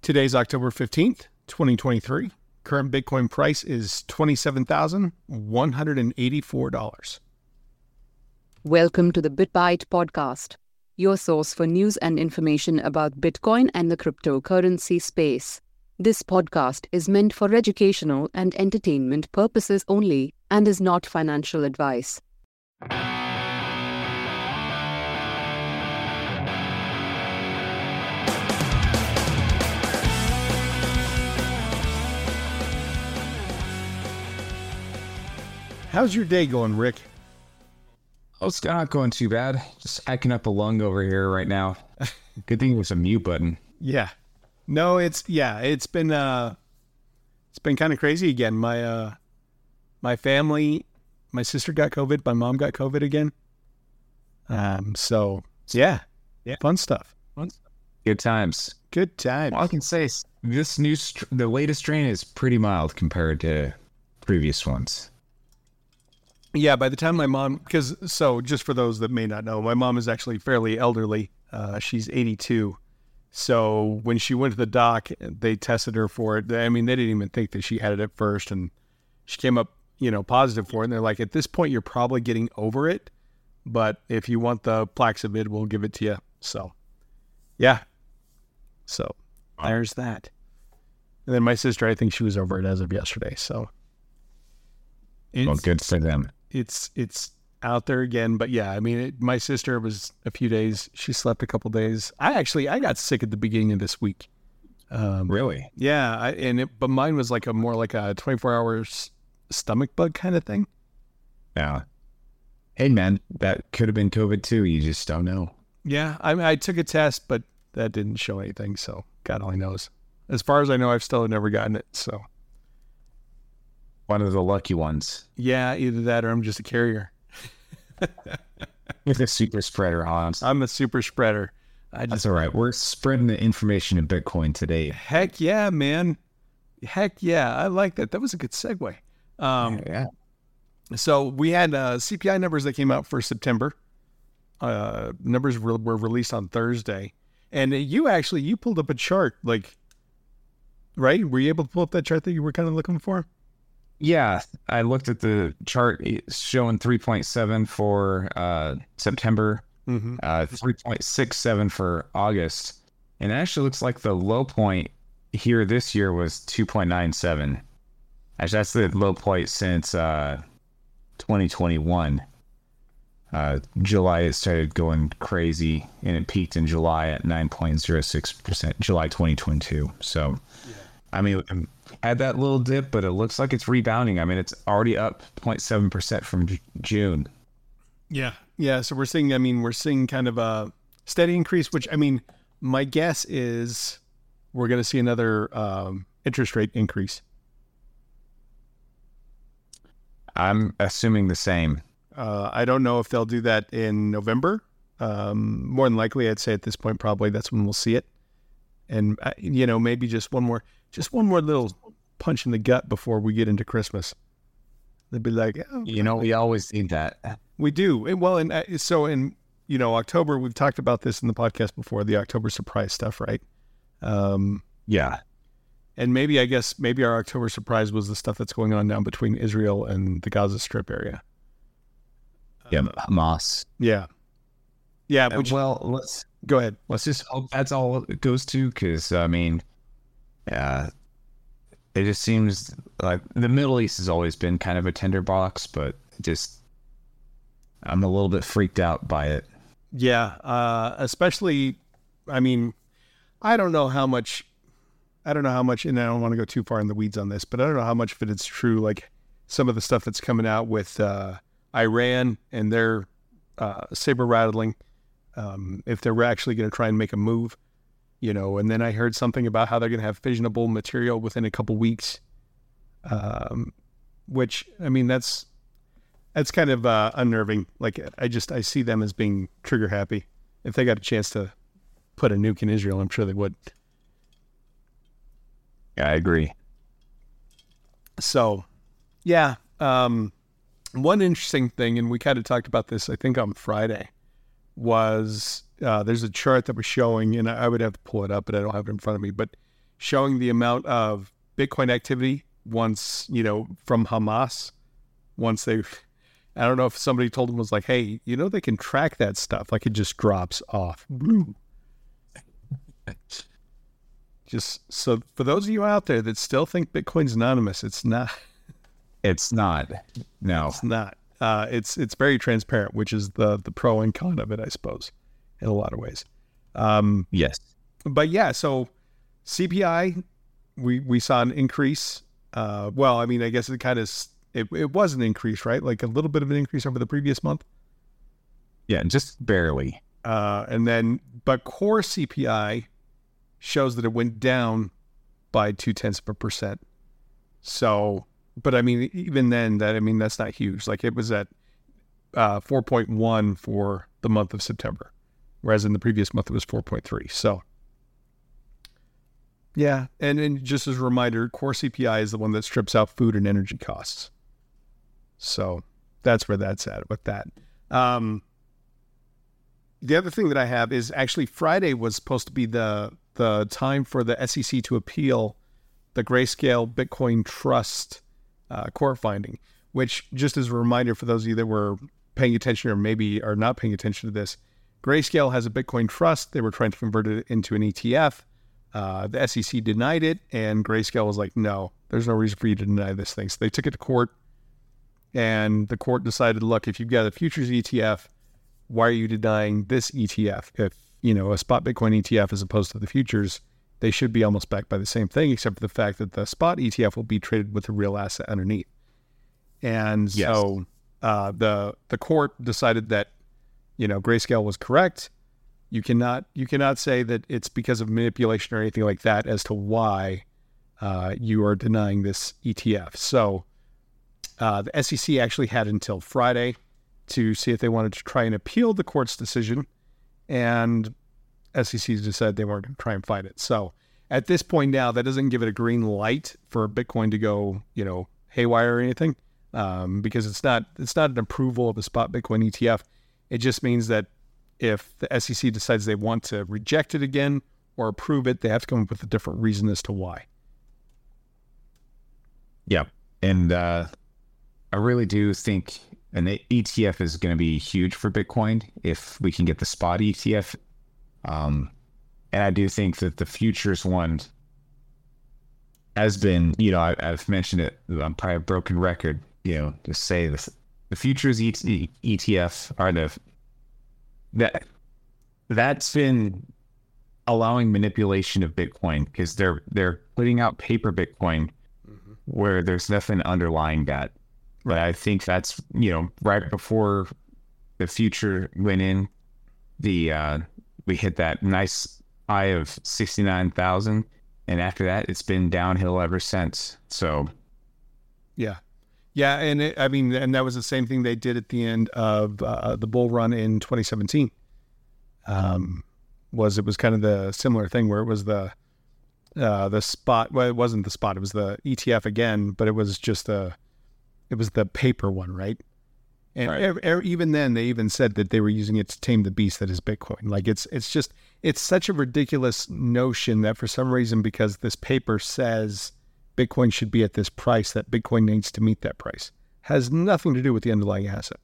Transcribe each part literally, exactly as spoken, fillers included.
Today's October fifteenth, twenty twenty-three. Current Bitcoin price is twenty-seven thousand one hundred eighty-four dollars. Welcome to the BitByte podcast, your source for news and information about Bitcoin and the cryptocurrency space. This podcast is meant for educational and entertainment purposes only and is not financial advice. How's your day going, Rick? Oh, it's not going too bad. Just hacking up a lung over here right now. Good thing there's a mute button. Yeah. No, it's, yeah, it's been, uh, it's been kind of crazy again. My, uh, my family, my sister got COVID. My mom got COVID again. Um, so yeah, yeah, fun stuff. Fun stuff. Good times. Good times. All I can say is this new, str- the latest strain is pretty mild compared to previous ones. Yeah, by the time my mom, because, so just for those that may not know, my mom is actually fairly elderly. Uh, she's eighty-two. So when she went to the doc, they tested her for it. I mean, they didn't even think that she had it at first. And she came up, you know, positive for it. And they're like, at this point, you're probably getting over it. But if you want the Plaxivit, we'll give it to you. So, yeah. So there's that. And then my sister, I think she was over it as of yesterday. So. It's, well, good for them. It's it's out there again, but yeah, I mean, it, my sister was a few days. She slept a couple days. I actually I got sick at the beginning of this week. Um, really? Yeah, I, and it, but mine was like a more like a twenty-four hours stomach bug kind of thing. Yeah. Hey man, that could have been COVID too. You just don't know. Yeah, I I took a test, but that didn't show anything. So God only knows. As far as I know, I've still never gotten it. So. One of the lucky ones. Yeah, either that or I'm just a carrier. You're a super spreader, Hans. I'm a super spreader. I just, That's all right. We're spreading the information in Bitcoin today. Heck yeah, man. Heck yeah. I like that. That was a good segue. Um, yeah. So we had uh, C P I numbers that came out for September. Uh, numbers were, were released on Thursday. And you actually, you pulled up a chart, like, right? Were you able to pull up that chart that you were kind of looking for? Yeah, I looked at the chart. It's showing three point seven for uh, September, mm-hmm. uh, three point six seven for August. And it actually looks like the low point here this year was two point nine seven. Actually, that's the low point since uh, twenty twenty-one. Uh, July, it started going crazy, and it peaked in July at nine point zero six percent, July twenty twenty-two. So, yeah. I mean, had that little dip, but it looks like it's rebounding. I mean, it's already up zero point seven percent from J- June. Yeah. Yeah. So we're seeing, I mean, we're seeing kind of a steady increase, which, I mean, my guess is we're going to see another um, interest rate increase. I'm assuming the same. Uh, I don't know if they'll do that in November. Um, more than likely, I'd say at this point, probably that's when we'll see it. And, uh, you know, maybe just one more, just one more little punch in the gut before we get into Christmas. They'd be like, oh, you know, we always need that. We do. And, well, and uh, so in, you know, October, we've talked about this in the podcast before, the October surprise stuff, right? Um, yeah. And maybe, I guess, maybe our October surprise was the stuff that's going on now between Israel and the Gaza Strip area. Yeah, uh, Hamas. Yeah. Yeah. Uh, which, well, let's go ahead. Let's just hope that's all it goes to, because, I mean, yeah, it just seems like the Middle East has always been kind of a tinderbox, but just I'm a little bit freaked out by it. Yeah, uh, especially, I mean, I don't know how much, I don't know how much, and I don't want to go too far in the weeds on this, but I don't know how much of it is true. Like some of the stuff that's coming out with uh, Iran and their uh, saber rattling, um, if they're actually going to try and make a move. You know, and then I heard something about how they're going to have fissionable material within a couple weeks, um, which, I mean, that's that's kind of uh, unnerving. Like, I just, I see them as being trigger happy. If they got a chance to put a nuke in Israel, I'm sure they would. Yeah, I agree. So, yeah. Um, one interesting thing, and we kind of talked about this, I think, on Friday, was uh, there's a chart that was showing, and I would have to pull it up, but I don't have it in front of me, but showing the amount of Bitcoin activity once, you know, from Hamas, once they, I don't know if somebody told them was like, hey, you know, they can track that stuff. Like it just drops off. Just so for those of you out there that still think Bitcoin's anonymous, it's not. It's not. No, it's not. Uh, it's it's very transparent, which is the the pro and con of it, I suppose, in a lot of ways. Um, yes, but yeah. So C P I, we we saw an increase. Uh, well, I mean, I guess it kind of it it was an increase, right? Like a little bit of an increase over the previous month. Yeah, just barely. Uh, and then, but core C P I shows that it went down by two tenths of a percent. So, but I mean, even then, that I mean, that's not huge. Like it was at uh, four point one for the month of September, whereas in the previous month it was four point three. So, yeah, and and just as a reminder, core C P I is the one that strips out food and energy costs. So that's where that's at with that. Um, the other thing that I have is actually Friday was supposed to be the the time for the S E C to appeal the Grayscale Bitcoin Trust uh, court finding, which, just as a reminder for those of you that were paying attention or maybe are not paying attention to this, Grayscale has a Bitcoin Trust. They were trying to convert it into an E T F. Uh, the S E C denied it, and Grayscale was like, no, there's no reason for you to deny this thing. So they took it to court, and the court decided, look, if you've got a futures E T F, why are you denying this E T F? If, you know, a spot Bitcoin E T F as opposed to the futures, they should be almost backed by the same thing, except for the fact that the spot E T F will be traded with a real asset underneath. And yes. so uh, the the court decided that, you know, Grayscale was correct. You cannot you cannot say that it's because of manipulation or anything like that as to why uh, you are denying this E T F. So uh, the S E C actually had until Friday to see if they wanted to try and appeal the court's decision, and S E C decided they weren't going to try and fight it. So at this point now, that doesn't give it a green light for Bitcoin to go, you know, haywire or anything, um, because it's not it's not an approval of a spot Bitcoin E T F. It just means that if the S E C decides they want to reject it again or approve it, they have to come up with a different reason as to why. Yeah, and uh, I really do think an E T F is going to be huge for Bitcoin if we can get the spot E T F. Um, and I do think that the futures one has been, you know, I, I've mentioned it, I'm probably a broken record, you know, to say this, the futures E T F are the, that, that's been allowing manipulation of Bitcoin because they're, they're putting out paper Bitcoin mm-hmm. where there's nothing underlying that. But I think that's, you know, right before the future went in, the, uh, we hit that nice high of sixty-nine thousand. And after that, it's been downhill ever since. So, yeah. Yeah. And it, I mean, and that was the same thing they did at the end of uh, the bull run in twenty seventeen. Um, was it was kind of the similar thing where it was the, uh, the spot. Well, it wasn't the spot. It was the E T F again, but it was just the, it was the paper one, right? And right. er, er, even then, they even said that they were using it to tame the beast that is Bitcoin. Like it's it's just it's such a ridiculous notion that for some reason, because this paper says Bitcoin should be at this price, that Bitcoin needs to meet that price. Has nothing to do with the underlying asset.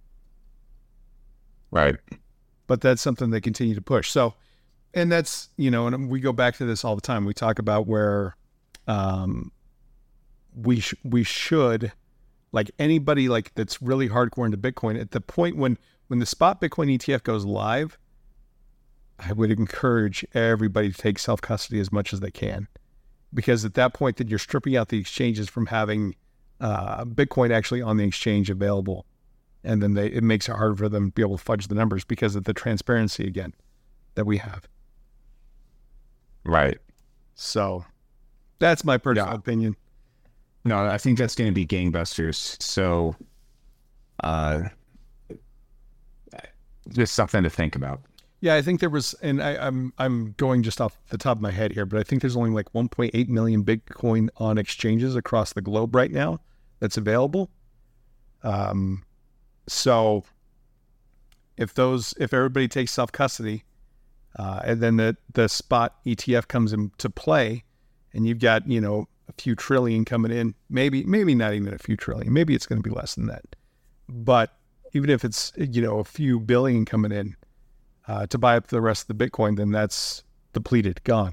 Right. But that's something they continue to push. So, and that's, you know, and we go back to this all the time. We talk about where um, we sh- we should. Like anybody like that's really hardcore into Bitcoin, at the point when, when the spot Bitcoin E T F goes live, I would encourage everybody to take self-custody as much as they can. Because at that point that you're stripping out the exchanges from having uh, Bitcoin actually on the exchange available. And then they, it makes it harder for them to be able to fudge the numbers because of the transparency again that we have. Right. So that's my personal yeah. opinion. No, I think that's going to be gangbusters. So, uh, just something to think about. Yeah, I think there was, and I, I'm I'm going just off the top of my head here, but I think there's only like one point eight million Bitcoin on exchanges across the globe right now that's available. Um, so if those, if everybody takes self custody, uh, and then the the spot E T F comes into play, and you've got, you know, a few trillion coming in, maybe, maybe not even a few trillion, maybe it's going to be less than that. But even if it's, you know, a few billion coming in uh, to buy up the rest of the Bitcoin, then that's depleted, gone.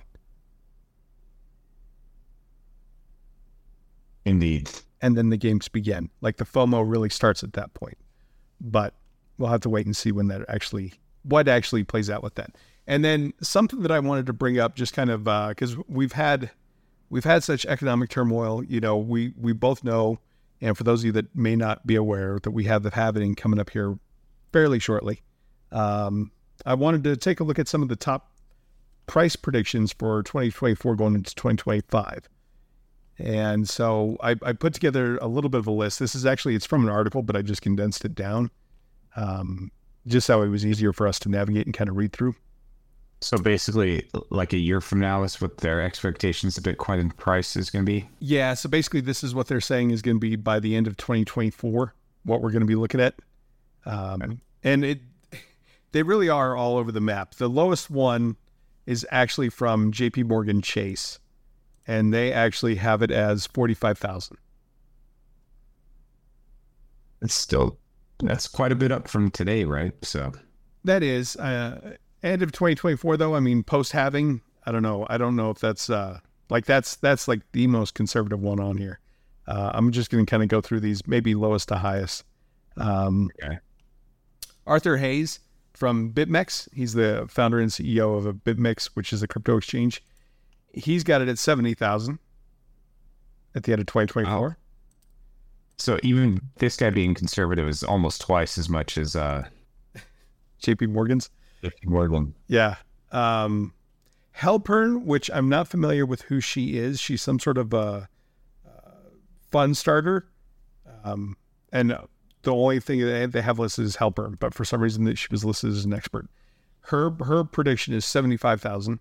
Indeed. And then the games begin. Like the FOMO really starts at that point. But we'll have to wait and see when that actually, what actually plays out with that. And then something that I wanted to bring up, just kind of, because uh, we've had, we've had such economic turmoil. You know, we we both know, and for those of you that may not be aware, that we have the halving coming up here fairly shortly. Um, I wanted to take a look at some of the top price predictions for twenty twenty-four going into twenty twenty-five. And so I, I put together a little bit of a list. This is actually, it's from an article, but I just condensed it down, um, just so it was easier for us to navigate and kind of read through. So basically, like a year from now is what their expectations of Bitcoin price is going to be? Yeah, so basically this is what they're saying is going to be by the end of twenty twenty-four, what we're going to be looking at. Um, okay. And it, they really are all over the map. The lowest one is actually from J P Morgan Chase, and they actually have it as forty-five thousand. It's still, that's quite a bit up from today, right? So that is, uh, end of twenty twenty-four, though. I mean, post-halving, I don't know. I don't know if that's, uh, like, that's that's like the most conservative one on here. Uh, I'm just going to kind of go through these, maybe lowest to highest. Um, okay. Arthur Hayes from BitMEX. He's the founder and C E O of a BitMEX, which is a crypto exchange. He's got it at seventy thousand at the end of twenty twenty-four. Wow. So even this guy being conservative is almost twice as much as uh, J P Morgan's. J P Morgan. Yeah. Um, Halpern, which I'm not familiar with who she is. She's some sort of a uh, fund starter. Um, and the only thing that they have listed is Halpern, but for some reason that she was listed as an expert. Her her prediction is seventy-five thousand.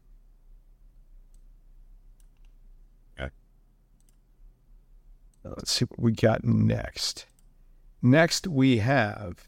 Okay. Let's see what we got next. Next we have.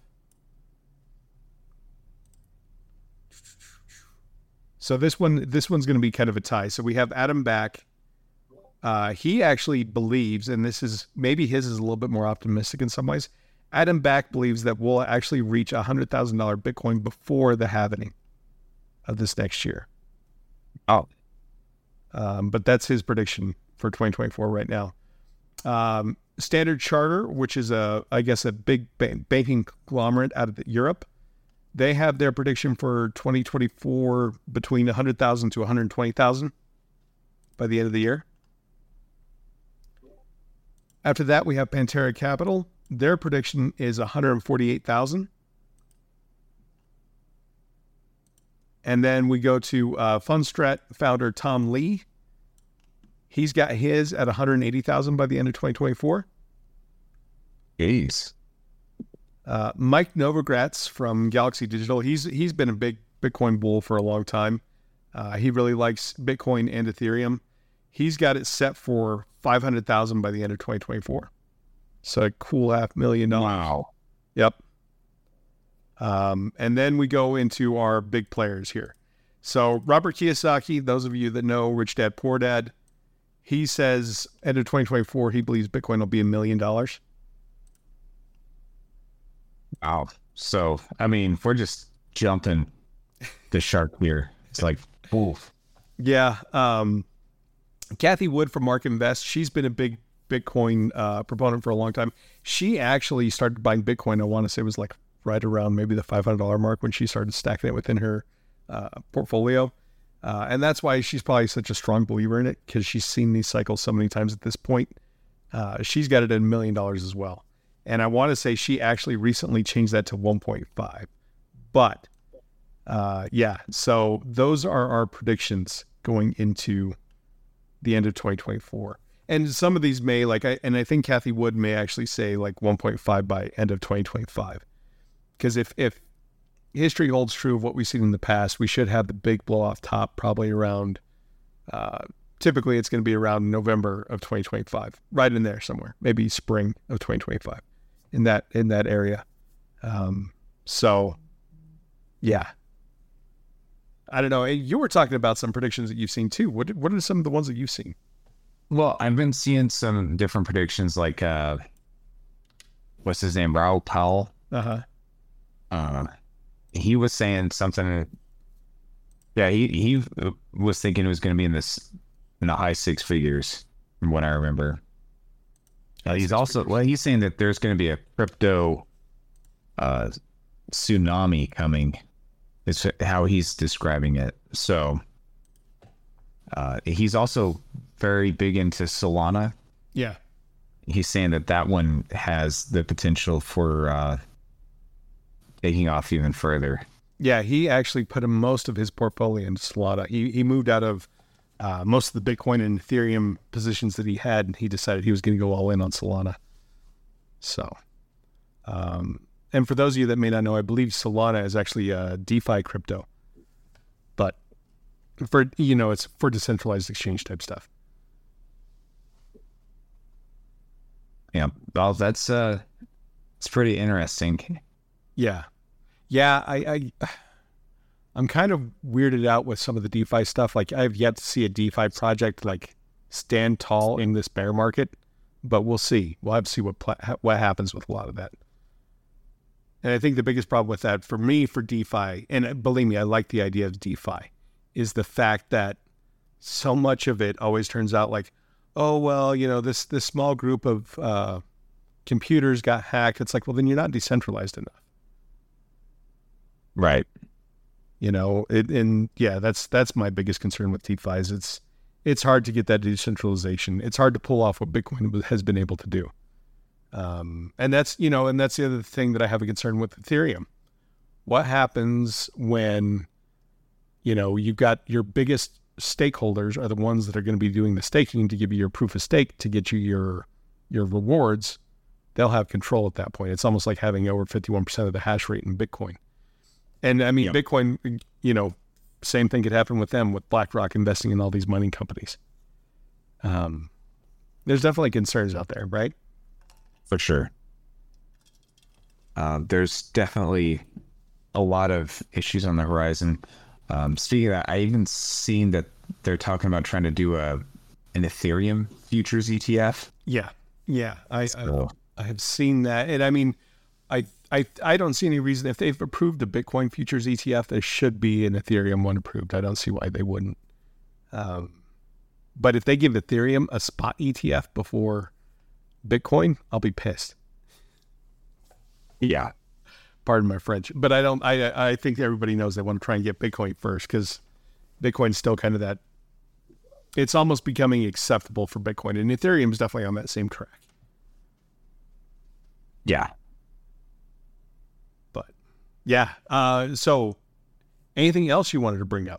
So this one, this one's going to be kind of a tie. So we have Adam Back. Uh, he actually believes, and this is maybe his is a little bit more optimistic in some ways. Adam Back believes that we'll actually reach a hundred thousand dollar Bitcoin before the halving of this next year. Oh, um, but that's his prediction for twenty twenty-four right now. Um, Standard Charter, which is a, I guess, a big ba- banking conglomerate out of the, Europe. They have their prediction for twenty twenty-four between one hundred thousand to one hundred twenty thousand by the end of the year. After that, we have Pantera Capital. Their prediction is one hundred forty-eight thousand. And then we go to uh, Fundstrat founder Tom Lee. He's got his at one hundred eighty thousand by the end of twenty twenty-four. Jeez. Uh, Mike Novogratz from Galaxy Digital, he's he's been a big Bitcoin bull for a long time. Uh, he really likes Bitcoin and Ethereum. He's got it set for five hundred thousand by the end of twenty twenty-four. So a cool half million dollars. Wow. Yep. Um, and then we go into our big players here. So Robert Kiyosaki, those of you that know Rich Dad Poor Dad, he says end of twenty twenty-four, he believes Bitcoin will be a million dollars. Wow. So, I mean, we're just jumping the shark here. It's like, oof. Yeah. Um, Kathy Wood from Mark Invest, she's been a big Bitcoin uh, proponent for a long time. She actually started buying Bitcoin, I want to say it was like right around maybe the five hundred dollars mark when she started stacking it within her uh, portfolio. Uh, and that's why she's probably such a strong believer in it, because she's seen these cycles so many times at this point. Uh, she's got it at a million dollars as well. And I want to say she actually recently changed that to one point five. But uh, yeah, so those are our predictions going into the end of twenty twenty-four. And some of these may, like, I, and I think Kathy Wood may actually say like one point five by end of twenty twenty-five. Because if, if history holds true of what we've seen in the past, we should have the big blow off top probably around, uh, typically it's going to be around November of twenty twenty-five, right in there somewhere, maybe spring of twenty twenty-five. in that in that area. Um, so, yeah. I don't know. You were talking about some predictions that you've seen too. What what are some of the ones that you've seen? Well, I've been seeing some different predictions, like uh, what's his name, Raoul Pal. Uh-huh. Uh He was saying something. Yeah, he he was thinking it was going to be in this in the high six figures, from what I remember. Uh, he's also figures. well, he's saying that there's going to be a crypto uh, tsunami coming. Is how he's describing it. So uh, he's also very big into Solana. Yeah, he's saying that that one has the potential for uh, taking off even further. Yeah, he actually put most of his portfolio into Solana. He he moved out of uh, most of the Bitcoin and Ethereum positions that he had, and he decided he was going to go all in on Solana. So, um, and for those of you that may not know, I believe Solana is actually a DeFi crypto, but for you know, it's for decentralized exchange type stuff. Yeah, well, that's uh, it's pretty interesting. Yeah. Yeah, I, I, I'm kind of weirded out with some of the DeFi stuff. Like, I've yet to see a DeFi project like stand tall in this bear market, but we'll see. We'll have to see what pla- what happens with a lot of that. And I think the biggest problem with that for me for DeFi, and believe me, I like the idea of DeFi, is the fact that so much of it always turns out like, oh well, you know, this this small group of uh, computers got hacked. It's like, well, then you're not decentralized enough. Right. You know, it, and yeah, that's that's my biggest concern with DeFi is it's it's hard to get that decentralization. It's hard to pull off what Bitcoin has been able to do. Um, and that's, you know, and that's the other thing that I have a concern with Ethereum. What happens when, you know, you've got your biggest stakeholders are the ones that are going to be doing the staking to give you your proof of stake to get you your your rewards. They'll have control at that point. It's almost like having over fifty-one percent of the hash rate in Bitcoin. And I mean, yep. Bitcoin, you know, same thing could happen with them, with BlackRock investing in all these mining companies. Um, there's definitely concerns out there, right? For sure. Uh, there's definitely a lot of issues on the horizon. Um, speaking of that, I even seen that they're talking about trying to do a an Ethereum futures E T F. Yeah, yeah, I so. I, I have seen that, and I mean, I. I, I don't see any reason if they've approved the Bitcoin futures E T F, there should be an Ethereum one approved. I don't see why they wouldn't. Um, but if they give Ethereum a spot E T F before Bitcoin, I'll be pissed. Yeah, pardon my French, but I don't. I I think everybody knows they want to try and get Bitcoin first because Bitcoin's still kind of that. It's almost becoming acceptable for Bitcoin, and Ethereum is definitely on that same track. Yeah. Yeah. Uh, so anything else you wanted to bring up?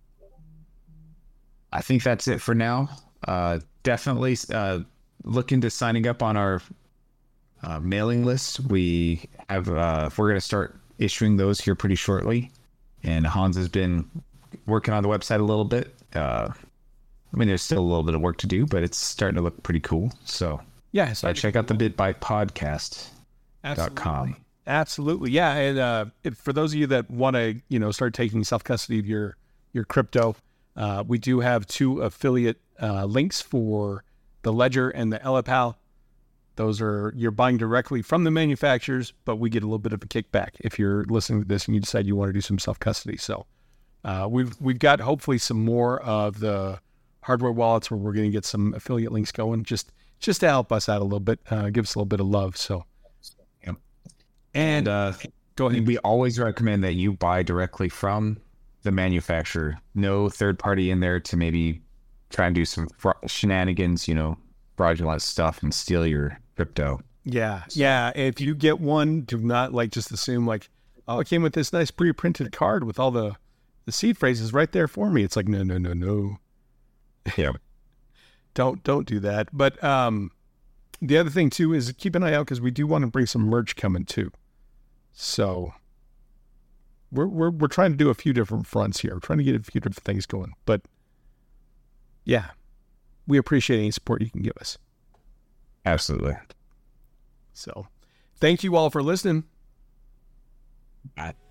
I think that's it for now. Uh, definitely uh, look into signing up on our uh, mailing list. We have, uh, we're going to start issuing those here pretty shortly. And Hans has been working on the website a little bit. Uh, I mean, there's still a little bit of work to do, but it's starting to look pretty cool. So yeah, so uh, check out the BitByte podcast dot com. Absolutely. Yeah. And uh, if, for those of you that want to, you know, start taking self-custody of your, your crypto, uh, we do have two affiliate uh, links for the Ledger and the Ellipal. Those are, you're buying directly from the manufacturers, but we get a little bit of a kickback if you're listening to this and you decide you want to do some self-custody. So uh, we've, we've got hopefully some more of the hardware wallets where we're going to get some affiliate links going just, just to help us out a little bit, uh, give us a little bit of love. So, And uh, go ahead. We always recommend that you buy directly from the manufacturer. No third party in there to maybe try and do some fra- shenanigans, you know, fraudulent stuff and steal your crypto. Yeah. Yeah. If you get one, do not like just assume like, oh, it came with this nice pre-printed card with all the, the seed phrases right there for me. It's like, no, no, no, no. Yeah. don't, don't do that. But um, the other thing too is keep an eye out because we do want to bring some merch coming too. So we're we're we're trying to do a few different fronts here. We're trying to get a few different things going. But yeah, we appreciate any support you can give us. Absolutely. So thank you all for listening. Bye.